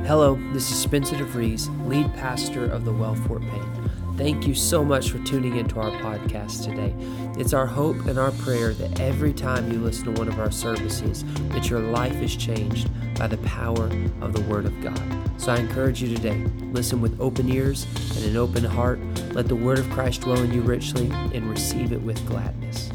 Hello, this is Spencer DeVries, lead pastor of the Well Fort Payne. Thank you so much for tuning into our podcast today. It's our hope and our prayer that every time you listen to one of our services, that your life is changed by the power of the Word of God. So I encourage you today, listen with open ears and an open heart. Let the Word of Christ dwell in you richly and receive it with gladness.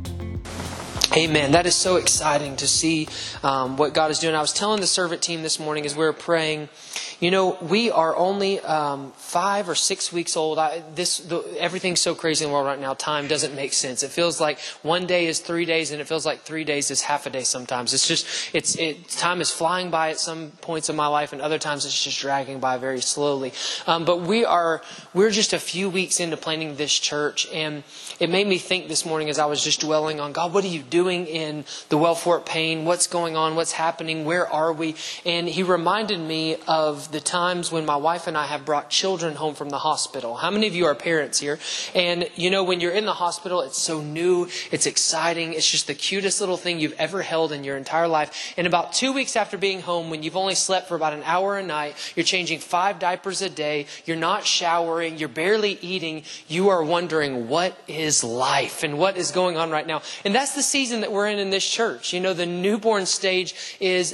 Amen. That is so exciting to see what God is doing. I was telling the servant team this morning as we were praying, we are only 5 or 6 weeks old. Everything's so crazy in the world right now. Time doesn't make sense. It feels like one day is 3 days, and it feels like 3 days is half a day sometimes. Time is flying by at some points in my life, and other times it's just dragging by very slowly. But we're just a few weeks into planning this church, and it made me think this morning as I was just dwelling on, God, what are you doing in the Well Fort Payne? What's going on? What's happening? Where are we? And He reminded me of the times when my wife and I have brought children home from the hospital. How many of you are parents here? And when you're in the hospital, it's so new, it's exciting, it's just the cutest little thing you've ever held in your entire life. And about 2 weeks after being home, when you've only slept for about an hour a night, you're changing 5 diapers a day, you're not showering, you're barely eating, you are wondering, what is life and what is going on right now? And that's the season that we're in this church. The newborn stage is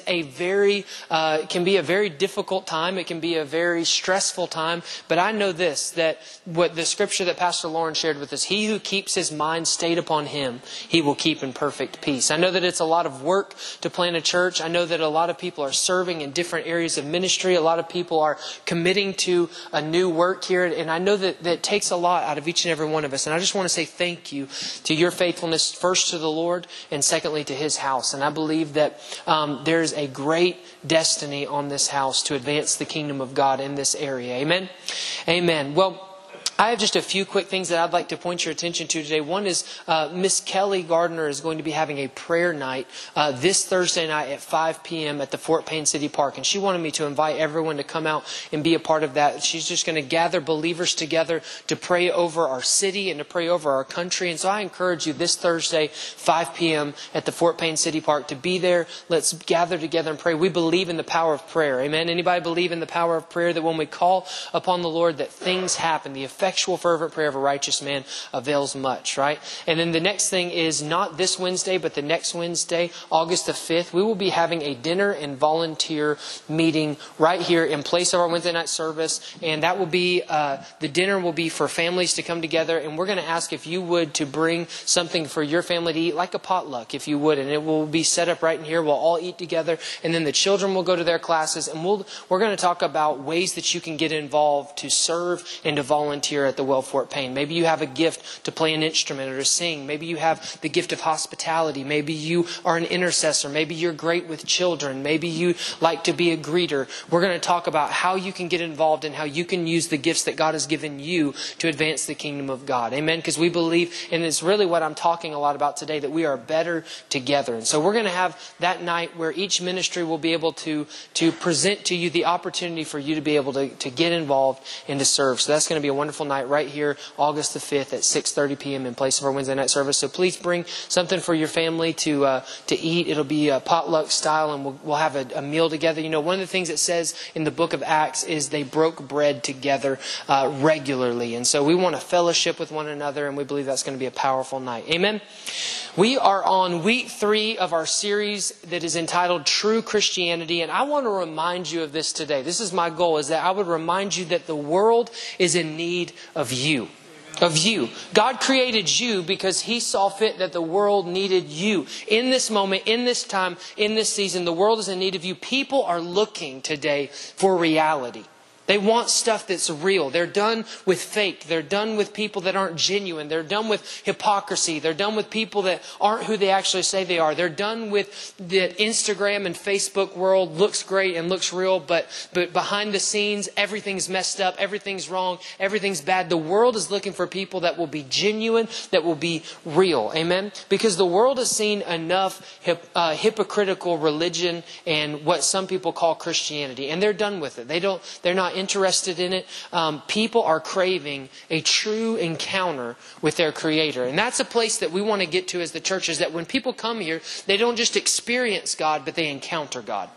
can be a very difficult time. It can be a very stressful time. But I know this, that what the scripture that Pastor Lauren shared with us, he who keeps his mind stayed upon Him, He will keep in perfect peace. I know that it's a lot of work to plant a church. I know that a lot of people are serving in different areas of ministry. A lot of people are committing to a new work here. And I know that it takes a lot out of each and every one of us. And I just want to say thank you to your faithfulness, first to the Lord and secondly to His house. And I believe that there's a great destiny on this house to advance the kingdom of God in this area. Amen? Amen. Well, I have just a few quick things that I'd like to point your attention to today. One is Miss Kelly Gardner is going to be having a prayer night this Thursday night at 5 p.m. at the Fort Payne City Park. And she wanted me to invite everyone to come out and be a part of that. She's just going to gather believers together to pray over our city and to pray over our country. And so I encourage you this Thursday, 5 p.m. at the Fort Payne City Park to be there. Let's gather together and pray. We believe in the power of prayer. Amen? Anybody believe in the power of prayer, that when we call upon the Lord that things happen? The effectual fervent prayer of a righteous man avails much, right? And then the next thing is not this Wednesday, but the next Wednesday, August the 5th, we will be having a dinner and volunteer meeting right here in place of our Wednesday night service. And that will be, the dinner will be for families to come together. And we're going to ask if you would to bring something for your family to eat, like a potluck, if you would. And it will be set up right in here. We'll all eat together. And then the children will go to their classes. And we're going to talk about ways that you can get involved to serve and to volunteer at the Well Fort Payne. Maybe you have a gift to play an instrument or to sing. Maybe you have the gift of hospitality. Maybe you are an intercessor. Maybe you're great with children. Maybe you like to be a greeter. We're going to talk about how you can get involved and how you can use the gifts that God has given you to advance the kingdom of God. Amen? Because we believe, and it's really what I'm talking a lot about today, that we are better together. And so we're going to have that night where each ministry will be able to present to you the opportunity for you to be able to get involved and to serve. So that's going to be a wonderful night right here, August the 5th at 6:30 p.m. in place of our Wednesday night service. So please bring something for your family to eat. It'll be a potluck style, and we'll have a meal together. One of the things it says in the book of Acts is they broke bread together regularly. And so we want to fellowship with one another, and we believe that's going to be a powerful night. Amen? We are on week 3 of our series that is entitled True Christianity. And I want to remind you of this today. This is my goal, is that I would remind you that the world is in need of you. Of you. God created you because He saw fit that the world needed you. In this moment, in this time, in this season, the world is in need of you. People are looking today for reality. They want stuff that's real. They're done with fake. They're done with people that aren't genuine. They're done with hypocrisy. They're done with people that aren't who they actually say they are. They're done with the Instagram and Facebook world looks great and looks real, but behind the scenes, everything's messed up, everything's wrong, everything's bad. The world is looking for people that will be genuine, that will be real. Amen? Because the world has seen enough hypocritical religion and what some people call Christianity, and they're done with it. They're not interested in it. People are craving a true encounter with their Creator. And that's a place that we want to get to as the church, is that when people come here, they don't just experience God, but they encounter God.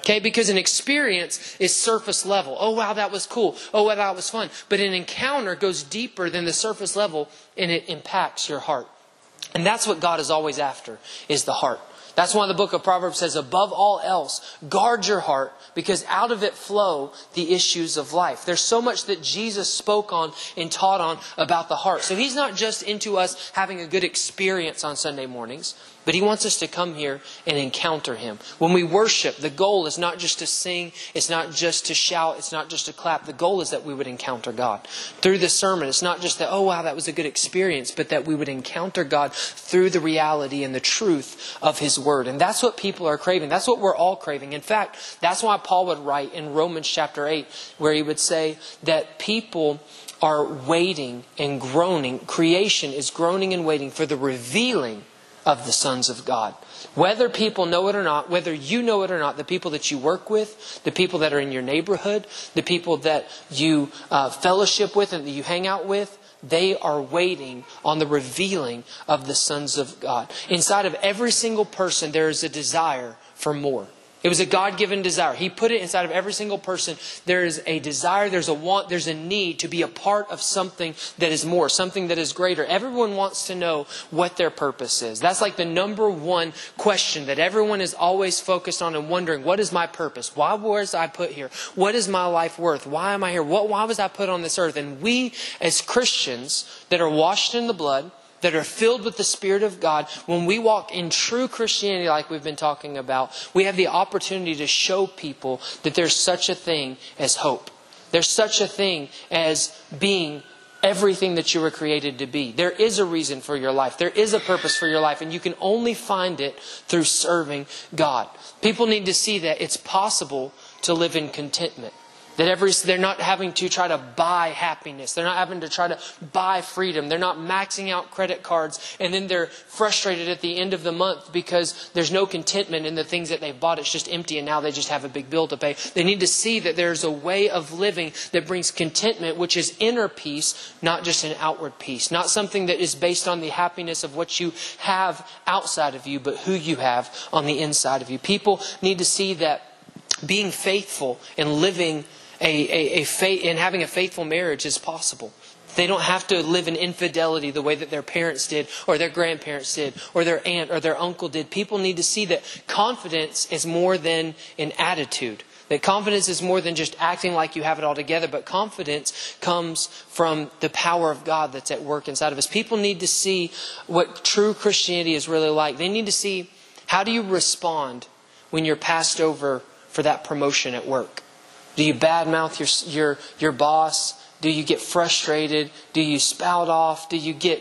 Okay, because an experience is surface level. Oh, wow, that was cool. Oh, wow, that was fun. But an encounter goes deeper than the surface level, and it impacts your heart. And that's what God is always after, is the heart. That's why the book of Proverbs says, above all else, guard your heart, because out of it flow the issues of life. There's so much that Jesus spoke on and taught on about the heart. So He's not just into us having a good experience on Sunday mornings, but He wants us to come here and encounter Him. When we worship, the goal is not just to sing, it's not just to shout, it's not just to clap. The goal is that we would encounter God. Through the sermon, it's not just that, oh wow, that was a good experience, but that we would encounter God through the reality and the truth of His Word. And that's what people are craving. That's what we're all craving. In fact, that's why Paul would write in Romans chapter 8, where he would say that people are waiting and groaning. Creation is groaning and waiting for the revealing of the sons of God. Whether people know it or not, whether you know it or not, the people that you work with, the people that are in your neighborhood, the people that you fellowship with and that you hang out with, they are waiting on the revealing of the sons of God. Inside of every single person, there is a desire for more. It was a God-given desire. He put it inside of every single person. There is a desire, there's a want, there's a need to be a part of something that is more, something that is greater. Everyone wants to know what their purpose is. That's like the number one question that everyone is always focused on and wondering, what is my purpose? Why was I put here? What is my life worth? Why am I here? Why was I put on this earth? And we as Christians that are washed in the blood, that are filled with the Spirit of God, when we walk in true Christianity like we've been talking about, we have the opportunity to show people that there's such a thing as hope. There's such a thing as being everything that you were created to be. There is a reason for your life. There is a purpose for your life, and you can only find it through serving God. People need to see that it's possible to live in contentment. That they're not having to try to buy happiness. They're not having to try to buy freedom. They're not maxing out credit cards and then they're frustrated at the end of the month because there's no contentment in the things that they've bought. It's just empty and now they just have a big bill to pay. They need to see that there's a way of living that brings contentment, which is inner peace, not just an outward peace. Not something that is based on the happiness of what you have outside of you, but who you have on the inside of you. People need to see that being faithful and living and having a faithful marriage is possible. They don't have to live in infidelity the way that their parents did, or their grandparents did, or their aunt or their uncle did. People need to see that confidence is more than an attitude. That confidence is more than just acting like you have it all together, but confidence comes from the power of God that's at work inside of us. People need to see what true Christianity is really like. They need to see, how do you respond when you're passed over for that promotion at work? Do you badmouth your boss? Do you get frustrated? Do you spout off? Do you get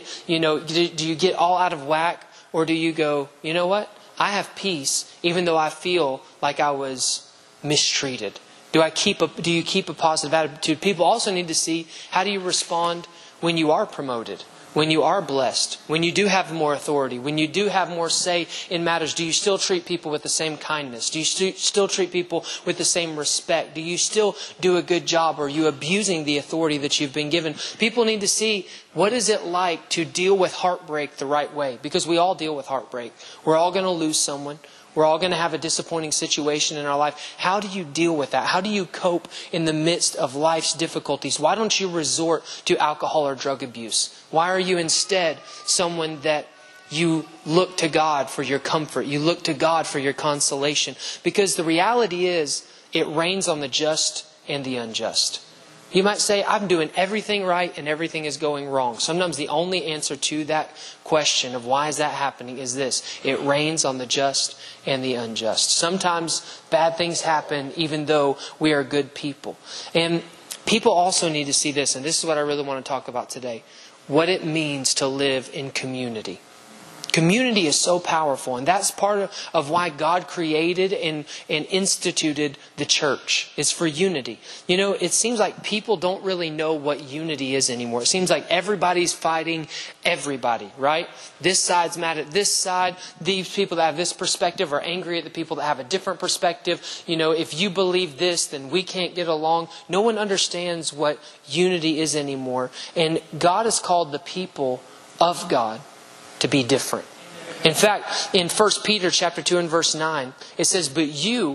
all out of whack? Or do you go, you know what? I have peace even though I feel like I was mistreated. Do you keep a positive attitude? People also need to see, how do you respond when you are promoted? When you are blessed, when you do have more authority, when you do have more say in matters, do you still treat people with the same kindness? Do you still treat people with the same respect? Do you still do a good job? Or are you abusing the authority that you've been given? People need to see, what is it like to deal with heartbreak the right way? Because we all deal with heartbreak. We're all going to lose someone. We're all going to have a disappointing situation in our life. How do you deal with that? How do you cope in the midst of life's difficulties? Why don't you resort to alcohol or drug abuse? Why are you instead someone that you look to God for your comfort? You look to God for your consolation. Because the reality is, it rains on the just and the unjust. You might say, I'm doing everything right and everything is going wrong. Sometimes the only answer to that question of why is that happening is this: it rains on the just and the unjust. Sometimes bad things happen even though we are good people. And people also need to see this, and this is what I really want to talk about today: what it means to live in community. Community is so powerful, and that's part of why God created and instituted the church. It's for unity. You know, it seems like people don't really know what unity is anymore. It seems like everybody's fighting everybody, right? This side's mad at this side. These people that have this perspective are angry at the people that have a different perspective. You know, if you believe this, then we can't get along. No one understands what unity is anymore. And God has called the people of God to be different. In fact, in 1 Peter chapter 2 and verse 9, it says, "But you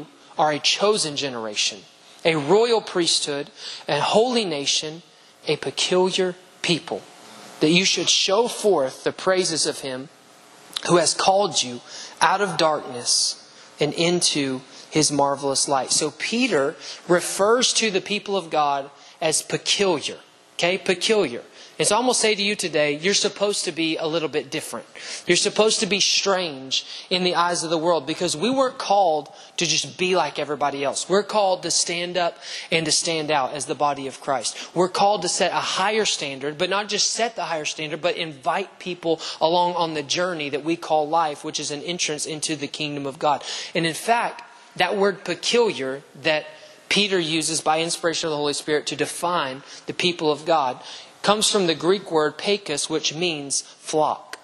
are a chosen generation, a royal priesthood, a holy nation, a peculiar people, that you should show forth the praises of Him who has called you out of darkness and into His marvelous light. So Peter refers to the people of God as peculiar. Okay, peculiar. It's almost say to you today, you're supposed to be a little bit different. You're supposed to be strange in the eyes of the world, because we weren't called to just be like everybody else. We're called to stand up and to stand out as the body of Christ. We're called to set a higher standard, but not just set the higher standard, but invite people along on the journey that we call life, which is an entrance into the kingdom of God. And in fact, that word peculiar that Peter uses by inspiration of the Holy Spirit to define the people of God comes from the Greek word pekos, which means flock.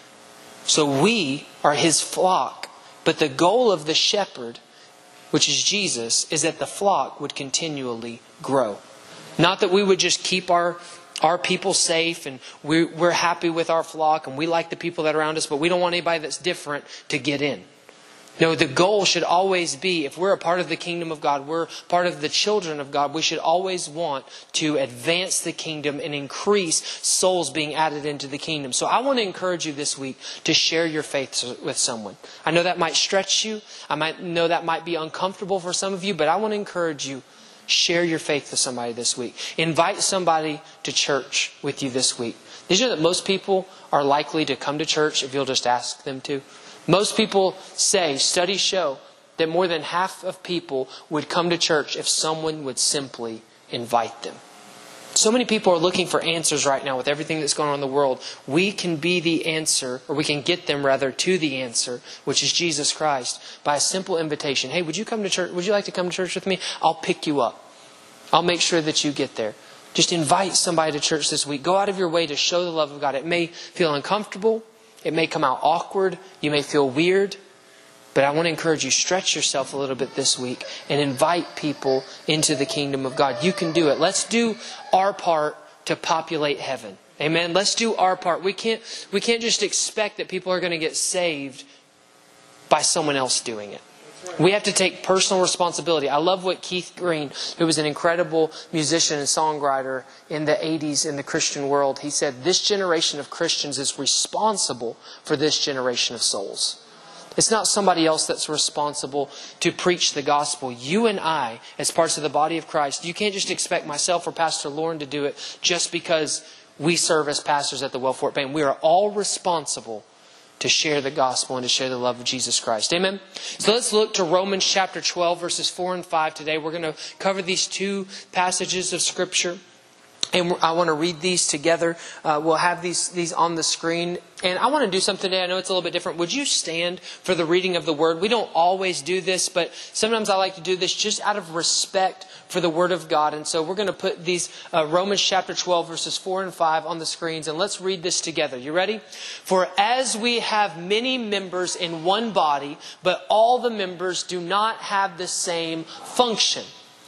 So we are His flock. But the goal of the shepherd, which is Jesus, is that the flock would continually grow. Not that we would just keep our people safe and we're happy with our flock and we like the people that are around us, but we don't want anybody that's different to get in. No, the goal should always be, if we're a part of the kingdom of God, we're part of the children of God, we should always want to advance the kingdom and increase souls being added into the kingdom. So I want to encourage you this week to share your faith with someone. I know that might stretch you. I might know that might be uncomfortable for some of you, but I want to encourage you. Share your faith with somebody this week. Invite somebody to church with you this week. Did you know that most people are likely to come to church if you'll just ask them to? Most people say, studies show, that more than half of people would come to church if someone would simply invite them. So many people are looking for answers right now with everything that's going on in the world. We can be the answer, or we can get them rather to the answer, which is Jesus Christ, by a simple invitation. Hey, would you come to church? Would you like to come to church with me? I'll pick you up. I'll make sure that you get there. Just invite somebody to church this week. Go out of your way to show the love of God. It may feel uncomfortable. It may come out awkward. You may feel weird. But I want to encourage you, stretch yourself a little bit this week and invite people into the kingdom of God. You can do it. Let's do our part to populate heaven. Amen. Let's do our part. We can't just expect that people are going to get saved by someone else doing it. We have to take personal responsibility. I love what Keith Green, who was an incredible musician and songwriter in the 80s in the Christian world, he said, this generation of Christians is responsible for this generation of souls. It's not somebody else that's responsible to preach the gospel. You and I, as parts of the body of Christ, you can't just expect myself or Pastor Lauren to do it just because we serve as pastors at the Well Fort Payne. We are all responsible to share the gospel and to share the love of Jesus Christ. Amen? So let's look to Romans chapter 12, verses 4 and 5 today. We're going to cover these two passages of Scripture. And I want to read these together. We'll have these on the screen. And I want to do something today. I know it's a little bit different. Would you stand for the reading of the Word? We don't always do this, but sometimes I like to do this just out of respect for the Word of God. And so we're going to put these Romans chapter 12, verses 4 and 5 on the screens. And let's read this together. You ready? For as we have many members in one body, but all the members do not have the same function,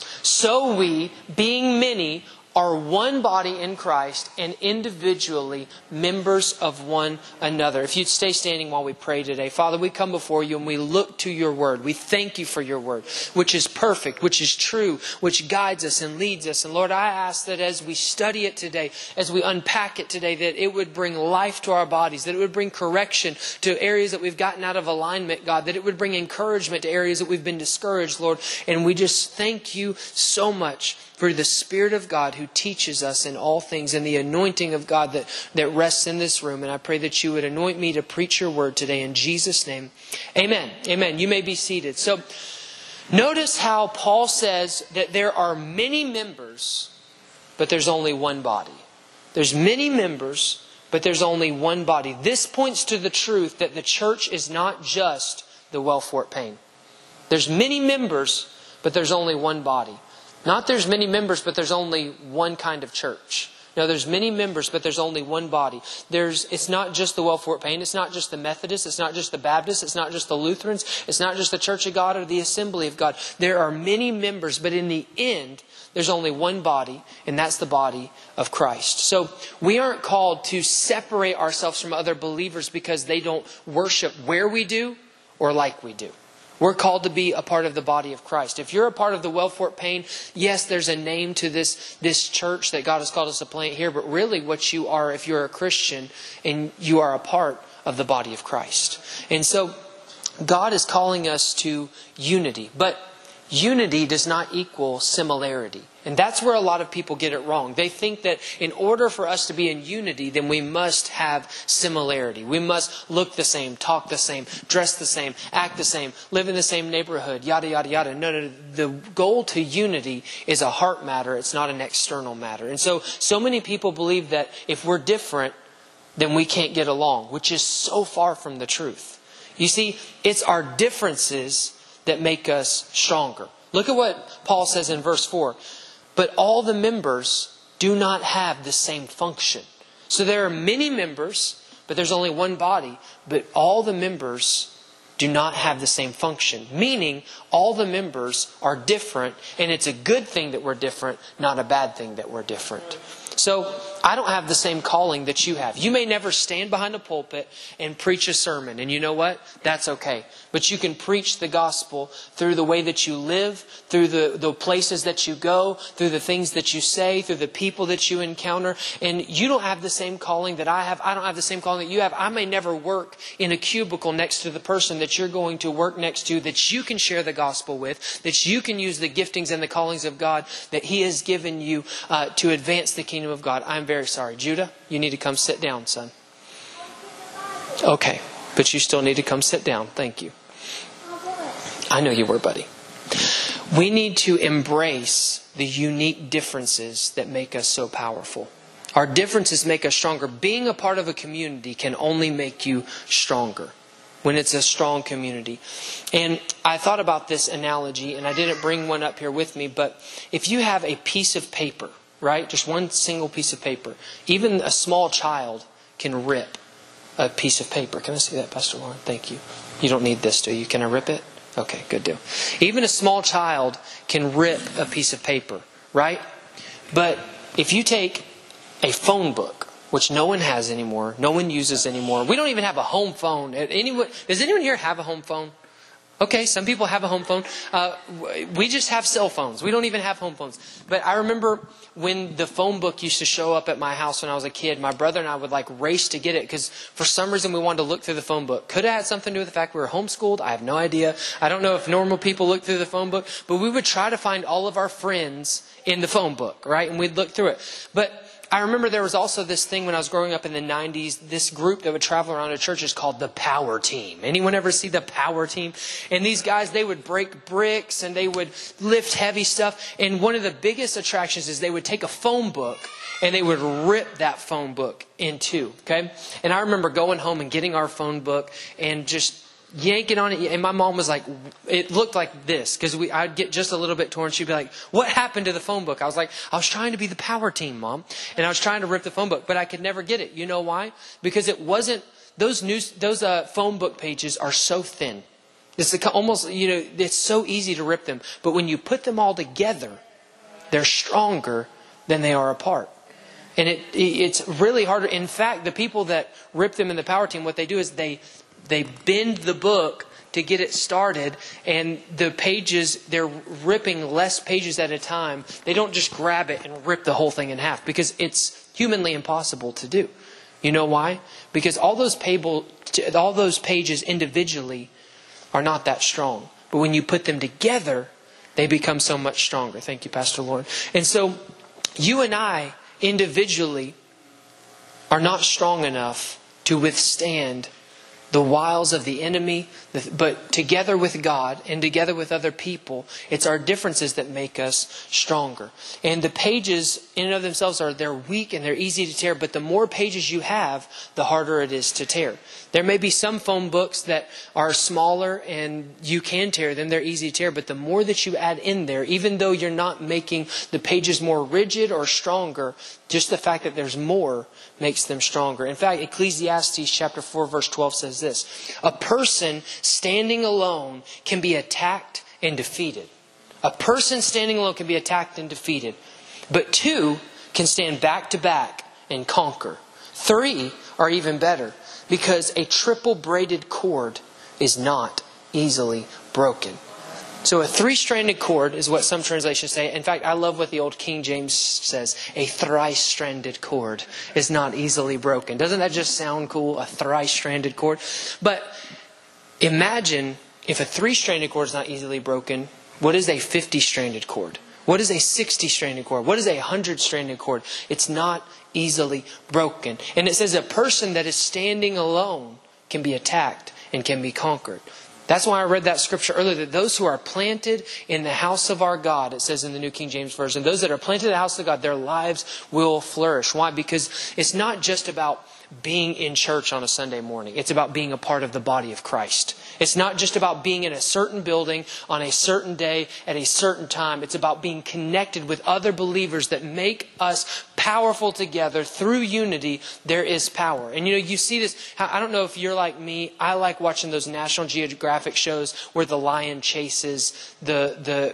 so we, being many, are one body in Christ and individually members of one another. If you'd stay standing while we pray today. Father, we come before you and we look to your word. We thank you for your word, which is perfect, which is true, which guides us and leads us. And Lord, I ask that as we study it today, as we unpack it today, that it would bring life to our bodies, that it would bring correction to areas that we've gotten out of alignment, God, that it would bring encouragement to areas that we've been discouraged, Lord. And we just thank you so much for the Spirit of God who teaches us in all things, and the anointing of God that rests in this room. And I pray that you would anoint me to preach your word today in Jesus' name. Amen. Amen. You may be seated. So notice how Paul says that there are many members, but there's only one body. There's many members, but there's only one body. This points to the truth that the church is not just the Well Fort Payne. There's many members, but there's only one body. Not there's many members, but there's only one kind of church. No, there's many members, but there's only one body. It's not just the Well Fort Payne. It's not just the Methodists. It's not just the Baptists. It's not just the Lutherans. It's not just the Church of God or the Assembly of God. There are many members, but in the end, there's only one body, and that's the body of Christ. So we aren't called to separate ourselves from other believers because they don't worship where we do or like we do. We're called to be a part of the body of Christ. If you're a part of the Wellfort Payne, yes, there's a name to this church that God has called us to plant here, but really what you are, if you're a Christian, and you are a part of the body of Christ. And so God is calling us to unity, but unity does not equal similarity. And that's where a lot of people get it wrong. They think that in order for us to be in unity, then we must have similarity. We must look the same, talk the same, dress the same, act the same, live in the same neighborhood, yada, yada, yada. No. The goal to unity is a heart matter. It's not an external matter. And so many people believe that if we're different, then we can't get along, which is so far from the truth. You see, it's our differences that make us stronger. Look at what Paul says in verse 4. But all the members do not have the same function. So there are many members, but there's only one body. But all the members do not have the same function. Meaning, all the members are different, and it's a good thing that we're different, not a bad thing that we're different. So, I don't have the same calling that you have. You may never stand behind a pulpit and preach a sermon. And you know what? That's okay. But you can preach the gospel through the way that you live, through the places that you go, through the things that you say, through the people that you encounter. And you don't have the same calling that I have. I don't have the same calling that you have. I may never work in a cubicle next to the person that you're going to work next to, that you can share the gospel with, that you can use the giftings and the callings of God that He has given you to advance the kingdom of God. I'm very sorry. Judah, you need to come sit down, son. Okay, but you still need to come sit down. Thank you. I know you were, buddy. We need to embrace the unique differences that make us so powerful. Our differences make us stronger. Being a part of a community can only make you stronger when it's a strong community. And I thought about this analogy, and I didn't bring one up here with me, but if you have a piece of paper, right? Just one single piece of paper. Even a small child can rip a piece of paper. Can I see that, Pastor Lauren? Thank you. You don't need this, do you? Can I rip it? Okay, good deal. Even a small child can rip a piece of paper, right? But if you take a phone book, which no one has anymore, no one uses anymore. We don't even have a home phone. Does anyone here have a home phone? Okay, some people have a home phone. We just have cell phones. We don't even have home phones. But I remember when the phone book used to show up at my house when I was a kid, my brother and I would race to get it because for some reason we wanted to look through the phone book. Could have had something to do with the fact we were homeschooled. I have no idea. I don't know if normal people look through the phone book, but we would try to find all of our friends in the phone book, right? And we'd look through it. But I remember there was also this thing when I was growing up in the 90s, this group that would travel around to churches called the Power Team. Anyone ever see the Power Team? And these guys, they would break bricks and they would lift heavy stuff. And one of the biggest attractions is they would take a phone book and they would rip that phone book in two, okay? And I remember going home and getting our phone book and just yanking on it, and my mom was like, it looked like this, because I'd get just a little bit torn. She'd be like, what happened to the phone book? I was like, I was trying to be the Power Team, Mom, and I was trying to rip the phone book, but I could never get it. You know why? Because it wasn't, those phone book pages are so thin. It's almost, it's so easy to rip them, but when you put them all together, they're stronger than they are apart. And it's really harder. In fact, the people that rip them in the Power Team, what they do is they bend the book to get it started, and the pages, they're ripping less pages at a time. They don't just grab it and rip the whole thing in half because it's humanly impossible to do. You know why? Because all those pages individually are not that strong. But when you put them together, they become so much stronger. Thank you, Pastor Lauren. And so you and I individually are not strong enough to withstand the wiles of the enemy, but together with God and together with other people, it's our differences that make us stronger. And the pages in and of themselves they're weak and they're easy to tear, but the more pages you have, the harder it is to tear. There may be some phone books that are smaller and you can tear them, they're easy to tear, but the more that you add in there, even though you're not making the pages more rigid or stronger, just the fact that there's more makes them stronger. In fact, Ecclesiastes chapter 4 verse 12 says this: a person standing alone can be attacked and defeated. A person standing alone can be attacked and defeated. But two can stand back to back and conquer. Three are even better, because a triple braided cord is not easily broken. So a three-stranded cord is what some translations say. In fact, I love what the old King James says. A thrice-stranded cord is not easily broken. Doesn't that just sound cool? A thrice-stranded cord. But imagine if a three-stranded cord is not easily broken, what is a 50-stranded cord? What is a 60-stranded cord? What is a 100-stranded cord? It's not easily broken. And it says a person that is standing alone can be attacked and can be conquered. That's why I read that scripture earlier, that those who are planted in the house of our God, it says in the New King James Version, those that are planted in the house of God, their lives will flourish. Why? Because it's not just about being in church on a Sunday morning. It's about being a part of the body of Christ. It's not just about being in a certain building on a certain day at a certain time. It's about being connected with other believers that make us powerful together. Through unity, there is power. And you see this. I don't know if you're like me. I like watching those National Geographic shows where the lion chases the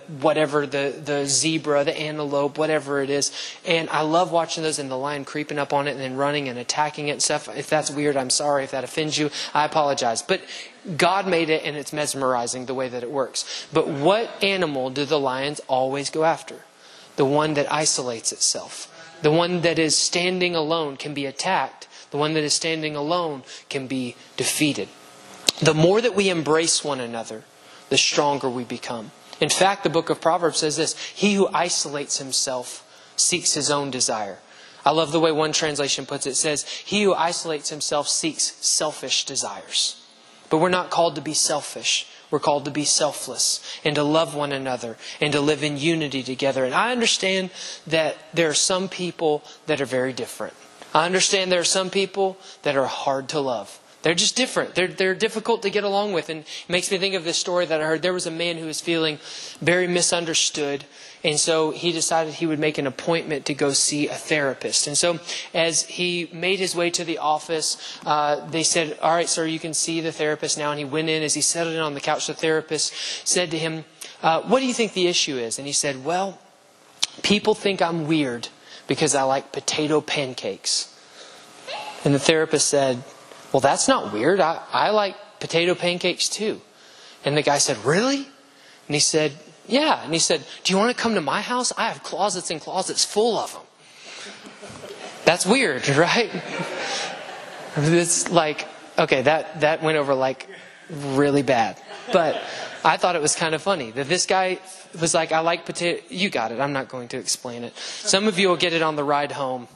zebra, the antelope, whatever it is. And I love watching those and the lion creeping up on it and then running and attacking it and stuff. If that's weird, I'm sorry. If that offends you, I apologize. But God made it and it's mesmerizing the way that it works. But what animal do the lions always go after? The one that isolates itself. The one that is standing alone can be attacked. The one that is standing alone can be defeated. The more that we embrace one another, the stronger we become. In fact, the book of Proverbs says this: he who isolates himself seeks his own desire. I love the way one translation puts it. It says, he who isolates himself seeks selfish desires. But we're not called to be selfish. We're called to be selfless and to love one another and to live in unity together. And I understand that there are some people that are very different. I understand there are some people that are hard to love. They're just different. They're difficult to get along with. And it makes me think of this story that I heard. There was a man who was feeling very misunderstood. And so he decided he would make an appointment to go see a therapist. And so as he made his way to the office, they said, all right, sir, you can see the therapist now. And he went in. As he settled in on the couch, the therapist said to him, what do you think the issue is? And he said, well, people think I'm weird because I like potato pancakes. And the therapist said, well, that's not weird. I like potato pancakes too. And the guy said, really? And he said, yeah. And he said, do you want to come to my house? I have closets and closets full of them. That's weird, right? It's like, okay, that went over like really bad. But I thought it was kind of funny that this guy was like, I like potato. You got it. I'm not going to explain it. Some of you will get it on the ride home.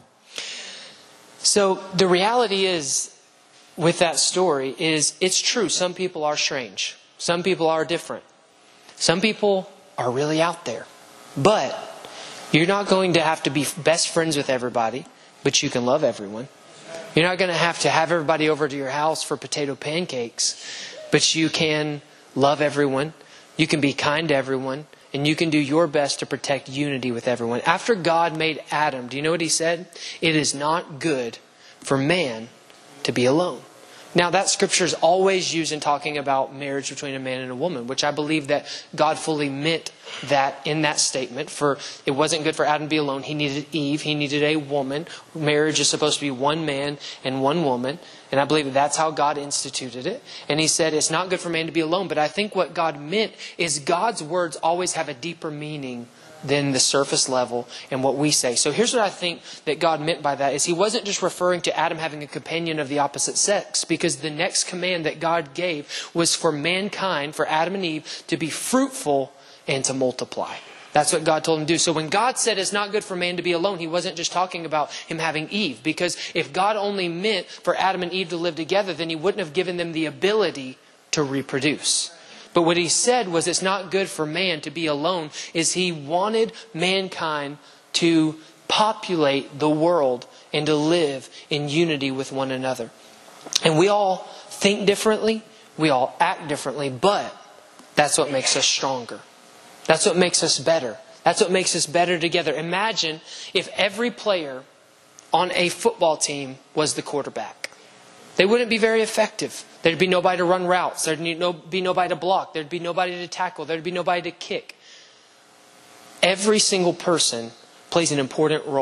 So the reality is, with that story, is it's true. Some people are strange. Some people are different. Some people are really out there. But you're not going to have to be best friends with everybody, but you can love everyone. You're not going to have everybody over to your house for potato pancakes, but you can love everyone. You can be kind to everyone. And you can do your best to protect unity with everyone. After God made Adam, do you know what he said? It is not good for man to be alone. Now, that scripture is always used in talking about marriage between a man and a woman, which I believe that God fully meant that in that statement. For it wasn't good for Adam to be alone. He needed Eve. He needed a woman. Marriage is supposed to be one man and one woman. And I believe that's how God instituted it. And he said it's not good for man to be alone. But I think what God meant is God's words always have a deeper meaning than the surface level and what we say. So here's what I think that God meant by that is he wasn't just referring to Adam having a companion of the opposite sex, because the next command that God gave was for mankind, for Adam and Eve, to be fruitful and to multiply. That's what God told him to do. So when God said it's not good for man to be alone, he wasn't just talking about him having Eve. Because if God only meant for Adam and Eve to live together, then he wouldn't have given them the ability to reproduce. But what he said was it's not good for man to be alone, is he wanted mankind to populate the world and to live in unity with one another. And we all think differently, we all act differently, but that's what makes us stronger. That's what makes us better. That's what makes us better together. Imagine if every player on a football team was the quarterback. They wouldn't be very effective. There'd be nobody to run routes. There'd be nobody to block. There'd be nobody to tackle. There'd be nobody to kick. Every single person plays an important role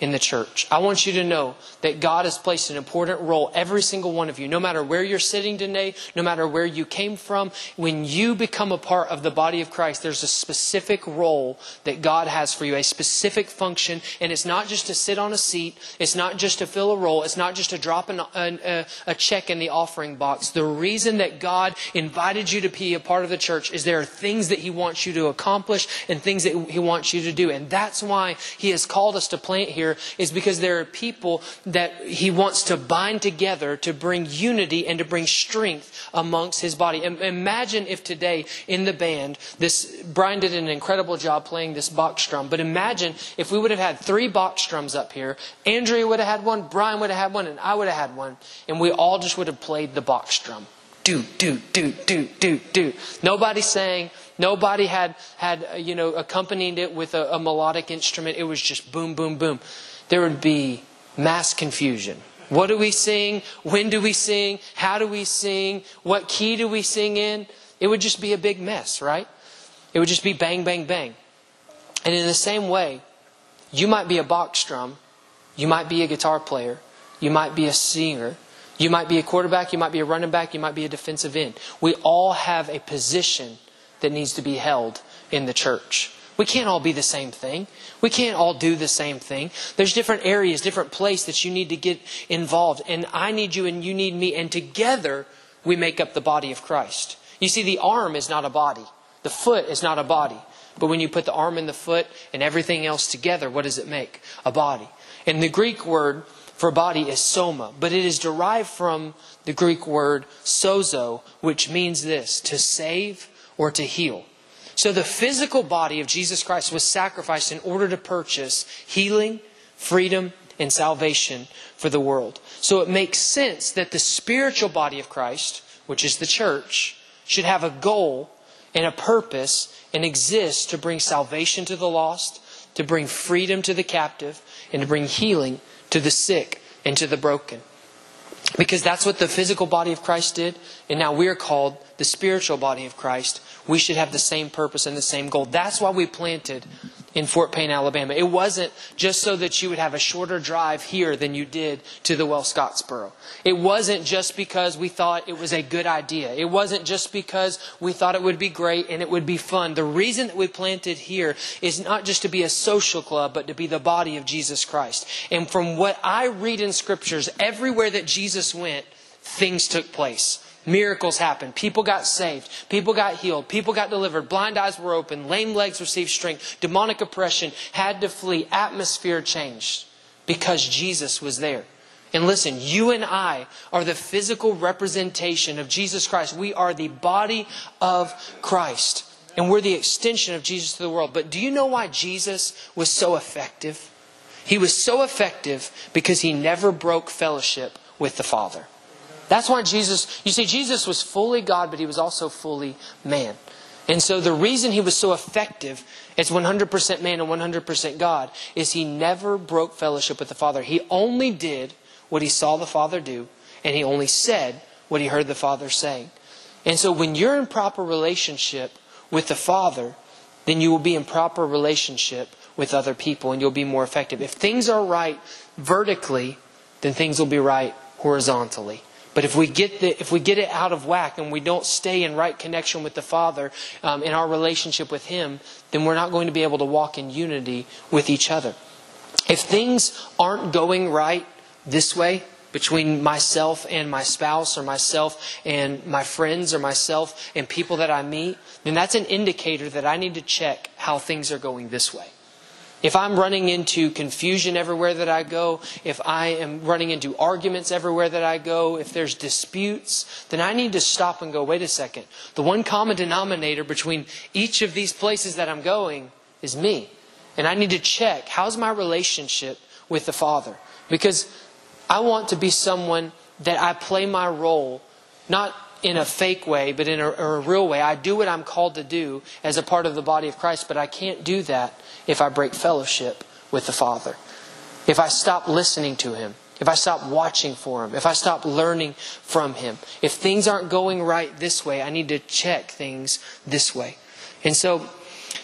in the church. I want you to know that God has placed an important role, every single one of you, no matter where you're sitting today, no matter where you came from. When you become a part of the body of Christ, there's a specific role that God has for you, a specific function. And it's not just to sit on a seat. It's not just to fill a role. It's not just to drop a check in the offering box. The reason that God invited you to be a part of the church is there are things that He wants you to accomplish and things that He wants you to do. And that's why He has called us to plant here, is because there are people that He wants to bind together to bring unity and to bring strength amongst His body. And imagine if today in the band, Brian did an incredible job playing this box drum, but imagine if we would have had 3 box drums up here. Andrea would have had one, Brian would have had one, and I would have had one. And we all just would have played the box drum. Do, do, do, do, do, do. Nobody sang. Nobody had accompanied it with a melodic instrument. It was just boom, boom, boom. There would be mass confusion. What do we sing? When do we sing? How do we sing? What key do we sing in? It would just be a big mess, right? It would just be bang, bang, bang. And in the same way, you might be a box drum. You might be a guitar player. You might be a singer. You might be a quarterback. You might be a running back. You might be a defensive end. We all have a position that needs to be held in the church. We can't all be the same thing. We can't all do the same thing. There's different areas, different places that you need to get involved. And I need you and you need me. And together we make up the body of Christ. You see, the arm is not a body. The foot is not a body. But when you put the arm and the foot and everything else together, what does it make? A body. And the Greek word for body is soma. But it is derived from the Greek word sozo, which means this: to save or to heal. So the physical body of Jesus Christ was sacrificed in order to purchase healing, freedom, and salvation for the world. So it makes sense that the spiritual body of Christ, which is the church, should have a goal and a purpose and exist to bring salvation to the lost, to bring freedom to the captive, and to bring healing to the sick and to the broken. Because that's what the physical body of Christ did. And now we're called the spiritual body of Christ. We should have the same purpose and the same goal. That's why we planted in Fort Payne, Alabama. It wasn't just so that you would have a shorter drive here than you did to the Well Scottsboro. It wasn't just because we thought it was a good idea. It wasn't just because we thought it would be great and it would be fun. The reason that we planted here is not just to be a social club, but to be the body of Jesus Christ. And from what I read in scriptures, everywhere that Jesus went, things took place. Miracles happened. People got saved. People got healed. People got delivered. Blind eyes were opened. Lame legs received strength. Demonic oppression had to flee. Atmosphere changed because Jesus was there. And listen, you and I are the physical representation of Jesus Christ. We are the body of Christ. And we're the extension of Jesus to the world. But do you know why Jesus was so effective? He was so effective because He never broke fellowship with the Father. That's why Jesus was fully God, but He was also fully man. And so the reason He was so effective as 100% man and 100% God is He never broke fellowship with the Father. He only did what He saw the Father do, and He only said what He heard the Father saying. And so when you're in proper relationship with the Father, then you will be in proper relationship with other people, and you'll be more effective. If things are right vertically, then things will be right horizontally. But if we get it out of whack and we don't stay in right connection with the Father in our relationship with Him, then we're not going to be able to walk in unity with each other. If things aren't going right this way, between myself and my spouse, or myself and my friends, or myself and people that I meet, then that's an indicator that I need to check how things are going this way. If I'm running into confusion everywhere that I go, if I am running into arguments everywhere that I go, if there's disputes, then I need to stop and go, wait a second. The one common denominator between each of these places that I'm going is me. And I need to check, how's my relationship with the Father? Because I want to be someone that I play my role, not in a fake way, but in a real way. I do what I'm called to do as a part of the body of Christ, but I can't do that if I break fellowship with the Father. If I stop listening to Him, if I stop watching for Him, if I stop learning from Him. If things aren't going right this way, I need to check things this way. And so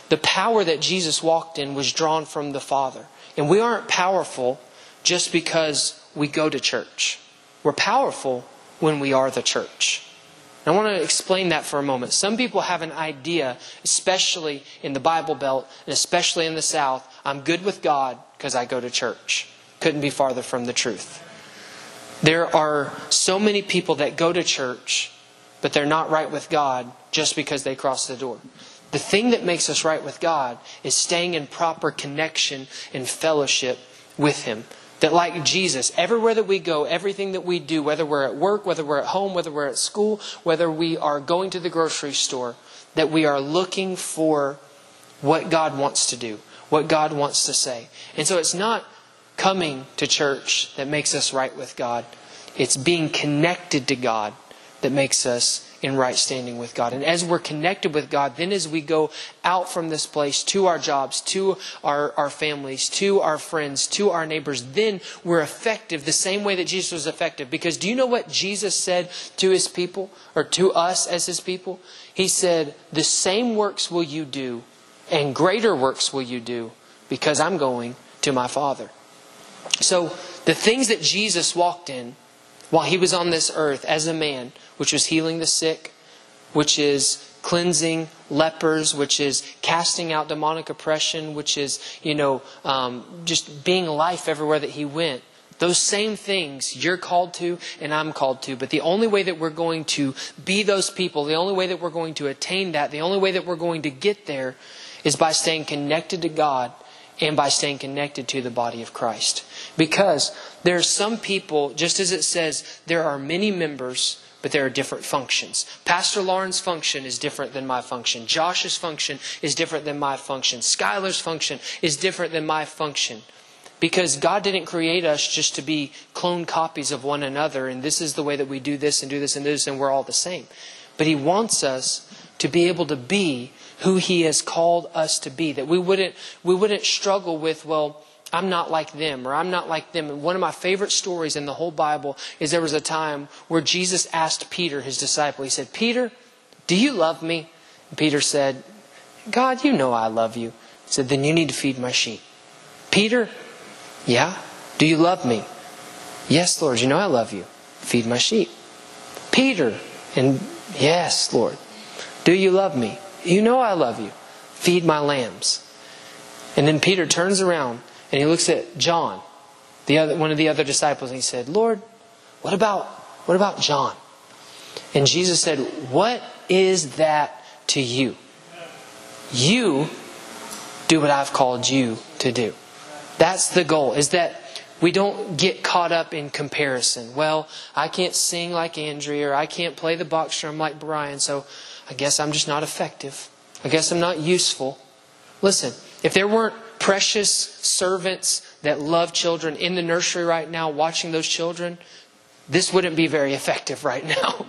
the power that Jesus walked in was drawn from the Father. And we aren't powerful just because we go to church. We're powerful when we are the church. And I want to explain that for a moment. Some people have an idea, especially in the Bible Belt and especially in the South, I'm good with God because I go to church. Couldn't be farther from the truth. There are so many people that go to church, but they're not right with God just because they cross the door. The thing that makes us right with God is staying in proper connection and fellowship with Him. That like Jesus, everywhere that we go, everything that we do, whether we're at work, whether we're at home, whether we're at school, whether we are going to the grocery store, that we are looking for what God wants to do, what God wants to say. And so it's not coming to church that makes us right with God. It's being connected to God that makes us in right standing with God. And as we're connected with God, then as we go out from this place to our jobs, to our families, to our friends, to our neighbors, then we're effective the same way that Jesus was effective. Because do you know what Jesus said to His people, or to us as His people? He said, the same works will you do, and greater works will you do, because I'm going to my Father. So the things that Jesus walked in while He was on this earth as a man, which was healing the sick, which is cleansing lepers, which is casting out demonic oppression, which is, just being life everywhere that He went. Those same things you're called to and I'm called to. But the only way that we're going to be those people, the only way that we're going to attain that, the only way that we're going to get there is by staying connected to God and by staying connected to the body of Christ. Because there are some people, just as it says, there are many members, but there are different functions. Pastor Lauren's function is different than my function. Josh's function is different than my function. Skylar's function is different than my function. Because God didn't create us just to be clone copies of one another, and this is the way that we do this and do this and do this, and we're all the same. But He wants us to be able to be who He has called us to be. That we wouldn't struggle with, well, I'm not like them, or I'm not like them. And one of my favorite stories in the whole Bible is there was a time where Jesus asked Peter, His disciple, He said, Peter, do you love me? And Peter said, God, you know I love you. He said, then you need to feed my sheep. Peter, yeah? Do you love me? Yes, Lord, you know I love you. Feed my sheep. Peter, and yes, Lord. Do you love me? You know I love you. Feed my lambs. And then Peter turns around and he looks at John, one of the other disciples, and he said, Lord, what about John? And Jesus said, what is that to you? You do what I've called you to do. That's the goal, is that we don't get caught up in comparison. Well, I can't sing like Andrea, or I can't play the box drum like Brian, so I guess I'm just not effective. I guess I'm not useful. Listen, if there weren't precious servants that love children in the nursery right now watching those children, this wouldn't be very effective right now.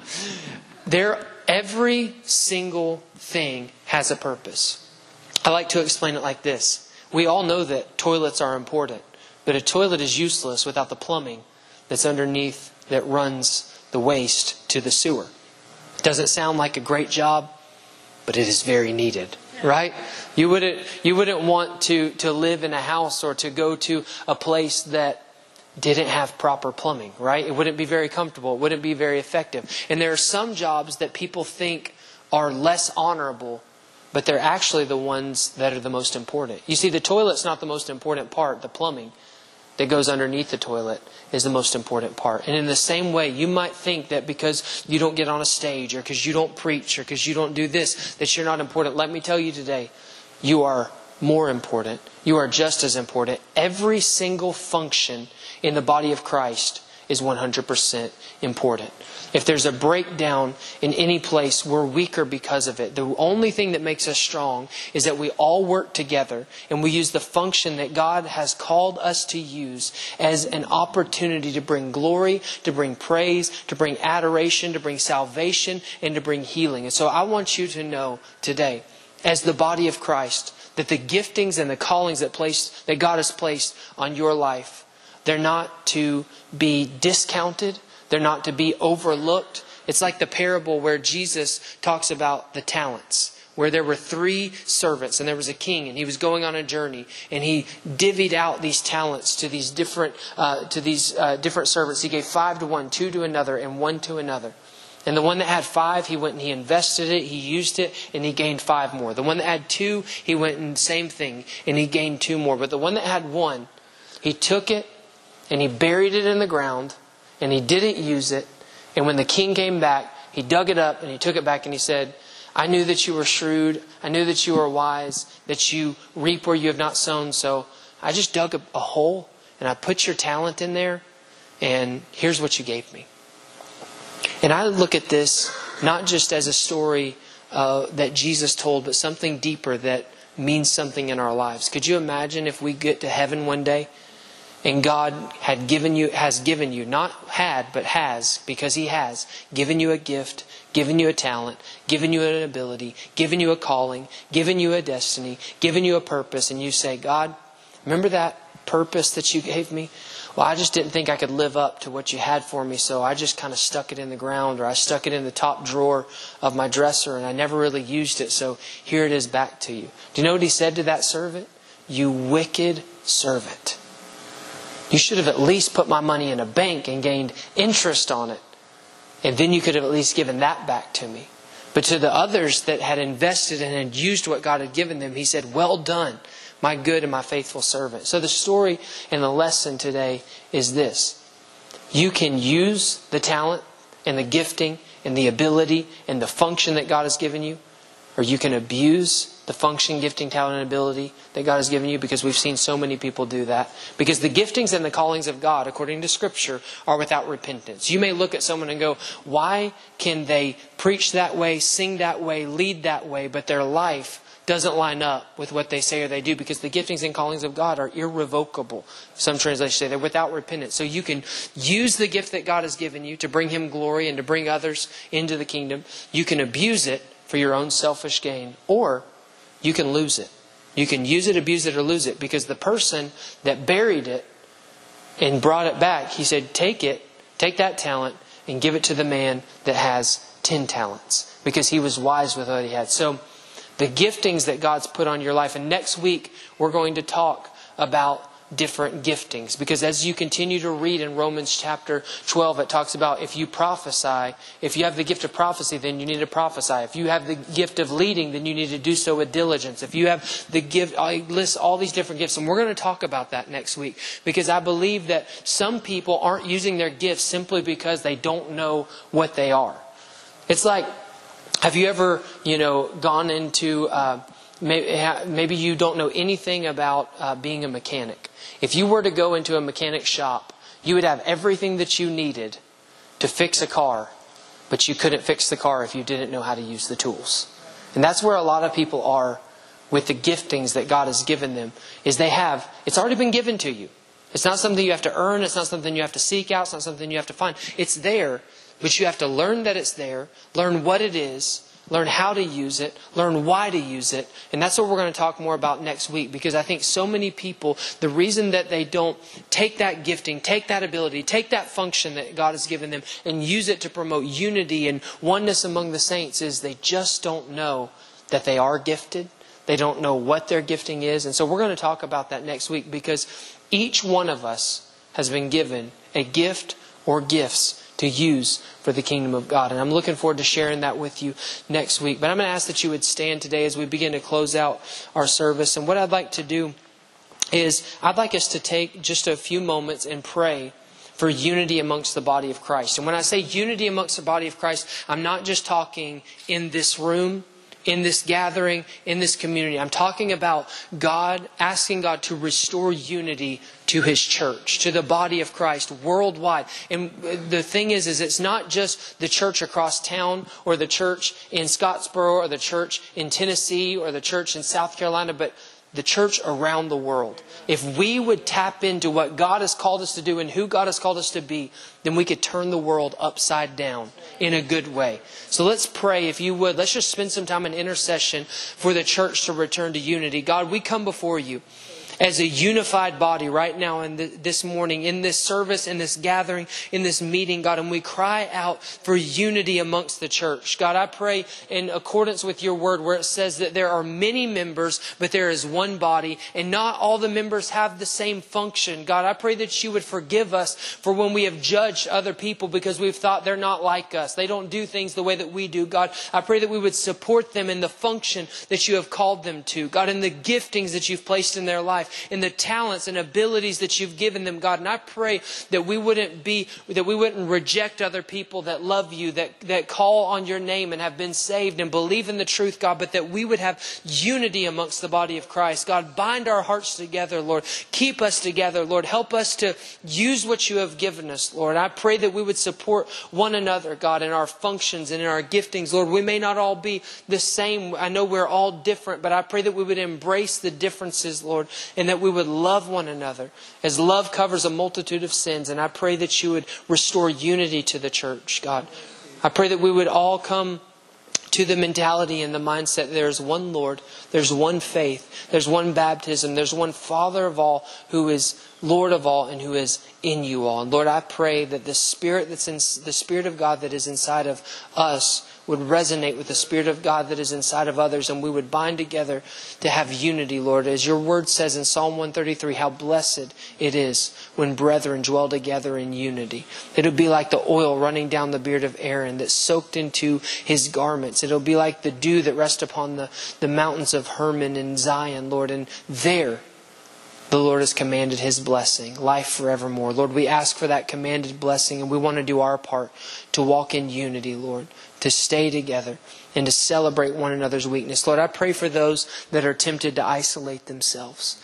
Every single thing has a purpose. I like to explain it like this. We all know that toilets are important, but a toilet is useless without the plumbing that's underneath that runs the waste to the sewer. It doesn't sound like a great job, but it is very needed, right? You wouldn't want to live in a house or to go to a place that didn't have proper plumbing, right? It wouldn't be very comfortable. It wouldn't be very effective. And there are some jobs that people think are less honorable, but they're actually the ones that are the most important. You see, the toilet's not the most important part. The plumbing that goes underneath the toilet is the most important part. And in the same way, you might think that because you don't get on a stage, or because you don't preach, or because you don't do this, that you're not important. Let me tell you today, you are more important. You are just as important. Every single function in the body of Christ is 100% important. If there's a breakdown in any place, we're weaker because of it. The only thing that makes us strong is that we all work together and we use the function that God has called us to use as an opportunity to bring glory, to bring praise, to bring adoration, to bring salvation, and to bring healing. And so I want you to know today, as the body of Christ, that the giftings and the callings that God has placed on your life, they're not to be discounted. They're not to be overlooked. It's like the parable where Jesus talks about the talents. where there were 3 servants and there was a king and he was going on a journey and he divvied out these talents to these different servants. He gave 5 to one, 2 to another, and 1 to another. And the one that had 5, he went and he invested it, he used it, and he gained 5 more. The one that had 2, he went and same thing, and he gained 2 more. But the one that had 1, he took it and he buried it in the ground and he didn't use it. And when the king came back, he dug it up and he took it back and he said, I knew that you were shrewd, I knew that you were wise, that you reap where you have not sown. So I just dug a hole and I put your talent in there, and here's what you gave me. And I look at this not just as a story that Jesus told, but something deeper that means something in our lives. Could you imagine if we get to heaven one day and God has given you, not had, but has, because He has, given you a gift, given you a talent, given you an ability, given you a calling, given you a destiny, given you a purpose, and you say, God, remember that purpose that you gave me? Well, I just didn't think I could live up to what you had for me, so I just kind of stuck it in the ground, or I stuck it in the top drawer of my dresser, and I never really used it, so here it is back to you. Do you know what He said to that servant? You wicked servant. You should have at least put my money in a bank and gained interest on it, and then you could have at least given that back to me. But to the others that had invested and had used what God had given them, He said, well done, my good and my faithful servant. So the story and the lesson today is this. You can use the talent and the gifting and the ability and the function that God has given you, or you can abuse the function, gifting, talent, and ability that God has given you, because we've seen so many people do that. Because the giftings and the callings of God, according to Scripture, are without repentance. You may look at someone and go, why can they preach that way, sing that way, lead that way, but their life doesn't line up with what they say or they do? Because the giftings and callings of God are irrevocable. Some translations say they're without repentance. So you can use the gift that God has given you to bring Him glory and to bring others into the kingdom. You can abuse it for your own selfish gain, or you can lose it. You can use it, abuse it, or lose it, because the person that buried it and brought it back, he said, take that talent and give it to the man that has 10 talents, because he was wise with what he had. So the giftings that God's put on your life. And next week, we're going to talk about different giftings. Because as you continue to read in Romans chapter 12, it talks about if you prophesy, if you have the gift of prophecy, then you need to prophesy. If you have the gift of leading, then you need to do so with diligence. If you have the gift, I list all these different gifts. And we're going to talk about that next week. Because I believe that some people aren't using their gifts simply because they don't know what they are. It's like, have you ever, gone into, maybe you don't know anything about being a mechanic. If you were to go into a mechanic shop, you would have everything that you needed to fix a car, but you couldn't fix the car if you didn't know how to use the tools. And that's where a lot of people are with the giftings that God has given them, is it's already been given to you. It's not something you have to earn. It's not something you have to seek out. It's not something you have to find. It's there. But you have to learn that it's there, learn what it is, learn how to use it, learn why to use it. And that's what we're going to talk more about next week. Because I think so many people, the reason that they don't take that gifting, take that ability, take that function that God has given them and use it to promote unity and oneness among the saints, is they just don't know that they are gifted. They don't know what their gifting is. And so we're going to talk about that next week, because each one of us has been given a gift or gifts to use for the kingdom of God. And I'm looking forward to sharing that with you next week. But I'm going to ask that you would stand today as we begin to close out our service. And what I'd like to do is I'd like us to take just a few moments and pray for unity amongst the body of Christ. And when I say unity amongst the body of Christ, I'm not just talking in this room, in this gathering, in this community. I'm talking about God, asking God to restore unity to His church, to the body of Christ worldwide. And the thing is it's not just the church across town, or the church in Scottsboro, or the church in Tennessee, or the church in South Carolina, but the church around the world. If we would tap into what God has called us to do and who God has called us to be, then we could turn the world upside down in a good way. So let's pray, if you would. Let's just spend some time in intercession for the church to return to unity. God, we come before you. as a unified body right now in this morning, in this service, in this gathering, in this meeting, God. And we cry out for unity amongst the church. God, I pray in accordance with your word where it says that there are many members, but there is one body, and not all the members have the same function. God, I pray that you would forgive us for when we have judged other people because we've thought they're not like us. They don't do things the way that we do. God, I pray that we would support them in the function that you have called them to. God, in the giftings that you've placed in their life, in the talents and abilities that you've given them, God. And I pray that we wouldn't reject other people that love you, that call on your name and have been saved and believe in the truth, God, but that we would have unity amongst the body of Christ. God, bind our hearts together, Lord. Keep us together, Lord. Help us to use what you have given us, Lord. I pray that we would support one another, God, in our functions and in our giftings. Lord, we may not all be the same. I know we're all different, but I pray that we would embrace the differences, Lord, and that we would love one another as love covers a multitude of sins. And I pray that you would restore unity to the church, God. I pray that we would all come to the mentality and the mindset there's one Lord, there's one faith, there's one baptism, there's one Father of all who is Lord of all and who is in you all. And Lord, I pray that the Spirit of God that is inside of us would resonate with the Spirit of God that is inside of others, and we would bind together to have unity, Lord. As your word says in Psalm 133, how blessed it is when brethren dwell together in unity. It'll be like the oil running down the beard of Aaron that soaked into his garments. It'll be like the dew that rests upon the mountains of Hermon and Zion, Lord. And there, the Lord has commanded His blessing, life forevermore. Lord, we ask for that commanded blessing, and we want to do our part to walk in unity, Lord, to stay together and to celebrate one another's weakness. Lord, I pray for those that are tempted to isolate themselves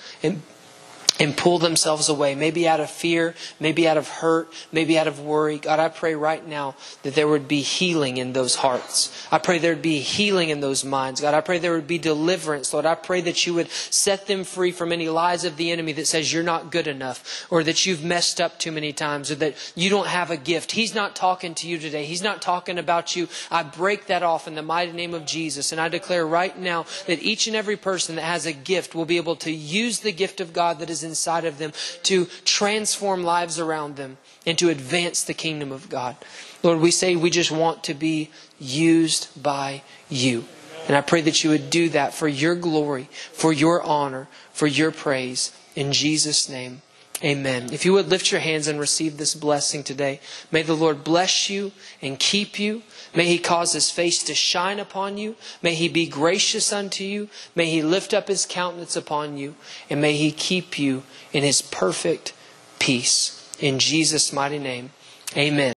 and pull themselves away, maybe out of fear, maybe out of hurt, maybe out of worry. God, I pray right now that there would be healing in those hearts. I pray there would be healing in those minds. God, I pray there would be deliverance. Lord, I pray that you would set them free from any lies of the enemy that says you're not good enough, or that you've messed up too many times, or that you don't have a gift. He's not talking to you today. He's not talking about you. I break that off in the mighty name of Jesus. And I declare right now that each and every person that has a gift will be able to use the gift of God that is inside of them to transform lives around them and to advance the kingdom of God. Lord, we say we just want to be used by you. And I pray that you would do that for your glory, for your honor, for your praise. In Jesus' name, amen. If you would lift your hands and receive this blessing today, may the Lord bless you and keep you. May He cause His face to shine upon you. May He be gracious unto you. May He lift up His countenance upon you. And may He keep you in His perfect peace. In Jesus' mighty name, amen.